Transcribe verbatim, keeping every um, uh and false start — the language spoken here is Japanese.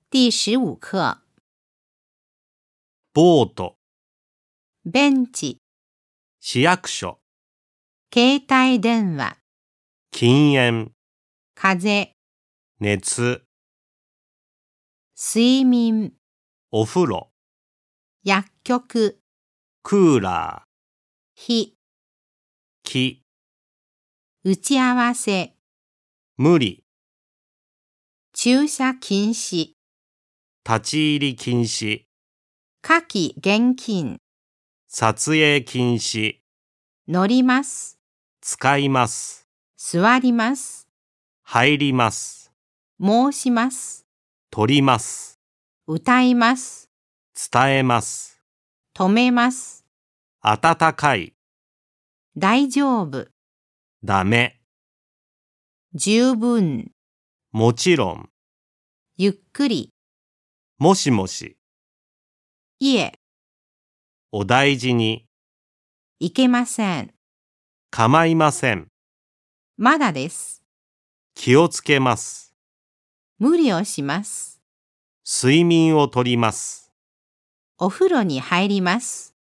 第十五課、 ボート、 ベンチ、 市役所、 携帯電話、 禁煙、 風、 熱、 睡眠、 お風呂、 薬局、 クーラー、 火、 木、 打ち合わせ、 無理、 駐車禁止、 立ち入り禁止、 火気厳禁、 撮影禁止、 乗ります、 使います、 座ります、 入ります、 申します、 取ります、 歌います、 伝えます、 止めます、 暖かい、 大丈夫、 ダメ、 十分、 もちろん、 ゆっくり、 もしもし、 いえ、 お大事に、 いけません、 構いません、 まだです。 気をつけます、 無理をします。 睡眠をとります。 お風呂に入ります。